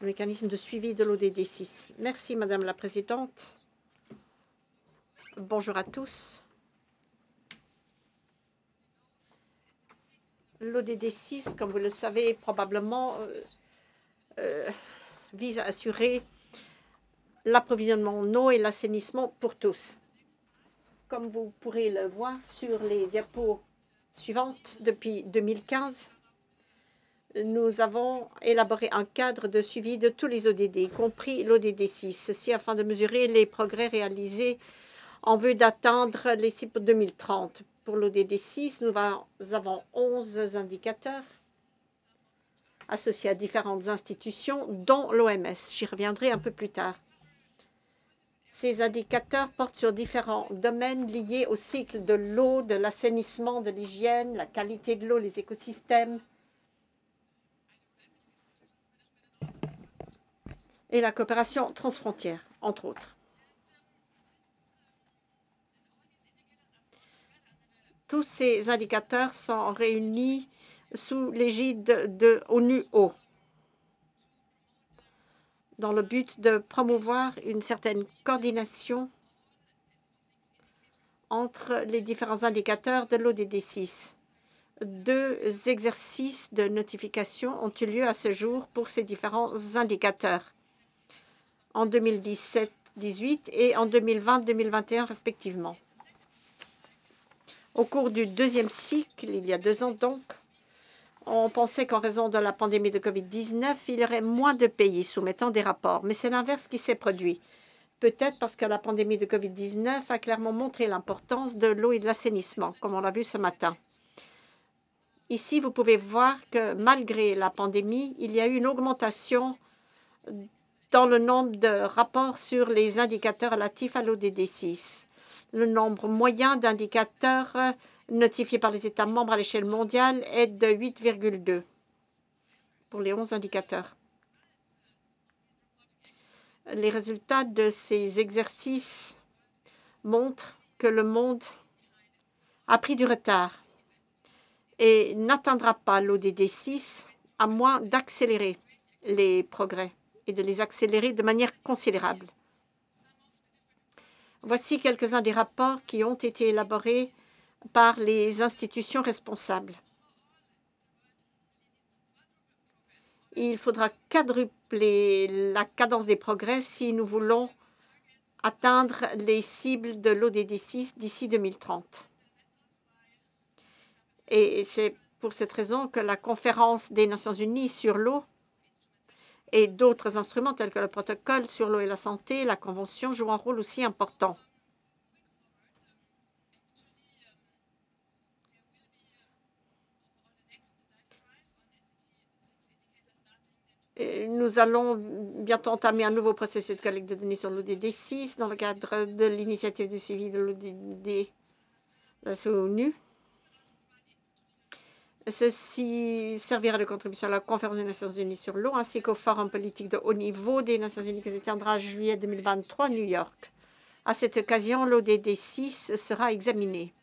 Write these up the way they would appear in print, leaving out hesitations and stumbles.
le mécanisme de suivi de l'ODD 6. Merci, Madame la Présidente. Bonjour à tous. L'ODD 6, comme vous le savez probablement, vise à assurer l'approvisionnement en eau et l'assainissement pour tous. Comme vous pourrez le voir sur les diapos suivantes, depuis 2015, nous avons élaboré un cadre de suivi de tous les ODD, y compris l'ODD 6, ceci afin de mesurer les progrès réalisés en vue d'atteindre les cibles pour 2030. Pour l'ODD 6, nous avons 11 indicateurs associés à différentes institutions, dont l'OMS. J'y reviendrai un peu plus tard. Ces indicateurs portent sur différents domaines liés au cycle de l'eau, de l'assainissement, de l'hygiène, la qualité de l'eau, les écosystèmes et la coopération transfrontière, entre autres. Tous ces indicateurs sont réunis sous l'égide de ONU Eau, dans le but de promouvoir une certaine coordination entre les différents indicateurs de l'ODD 6. 2 exercices de notification ont eu lieu à ce jour pour ces différents indicateurs, en 2017-18 et en 2020-2021 respectivement. Au cours du deuxième cycle, il y a 2 ans donc, on pensait qu'en raison de la pandémie de Covid-19, il y aurait moins de pays soumettant des rapports. Mais c'est l'inverse qui s'est produit. Peut-être parce que la pandémie de Covid-19 a clairement montré l'importance de l'eau et de l'assainissement, comme on l'a vu ce matin. Ici, vous pouvez voir que malgré la pandémie, il y a eu une augmentation dans le nombre de rapports sur les indicateurs relatifs à l'ODD 6. Le nombre moyen d'indicateurs notifiés par les États membres à l'échelle mondiale est de 8,2 pour les 11 indicateurs. Les résultats de ces exercices montrent que le monde a pris du retard et n'atteindra pas l'ODD 6 à moins d'accélérer les progrès et de les accélérer de manière considérable. Voici quelques-uns des rapports qui ont été élaborés par les institutions responsables. Il faudra quadrupler la cadence des progrès si nous voulons atteindre les cibles de l'ODD 6 d'ici 2030. Et c'est pour cette raison que la conférence des Nations Unies sur l'eau et d'autres instruments tels que le protocole sur l'eau et la santé, la Convention, jouent un rôle aussi important. Nous allons bientôt entamer un nouveau processus de collecte de données sur l'ODD 6 dans le cadre de l'initiative de suivi de l'ODD de la ONU. Ceci servira de contribution à la conférence des Nations Unies sur l'eau ainsi qu'au forum politique de haut niveau des Nations Unies qui se tiendra en juillet 2023 à New York. À cette occasion, l'ODD 6 sera examiné.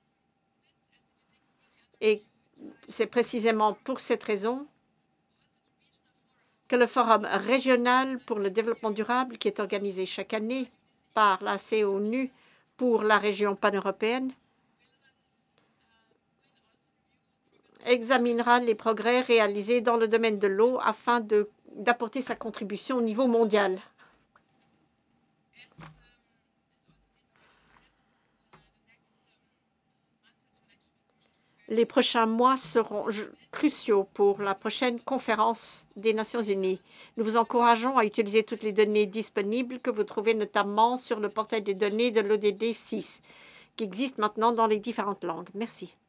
Et c'est précisément pour cette raison que le Forum régional pour le développement durable, qui est organisé chaque année par la CONU pour la région pan-européenne, examinera les progrès réalisés dans le domaine de l'eau afin d'apporter sa contribution au niveau mondial. Les prochains mois seront cruciaux pour la prochaine conférence des Nations Unies. Nous vous encourageons à utiliser toutes les données disponibles que vous trouvez notamment sur le portail des données de l'ODD 6, qui existe maintenant dans les différentes langues. Merci.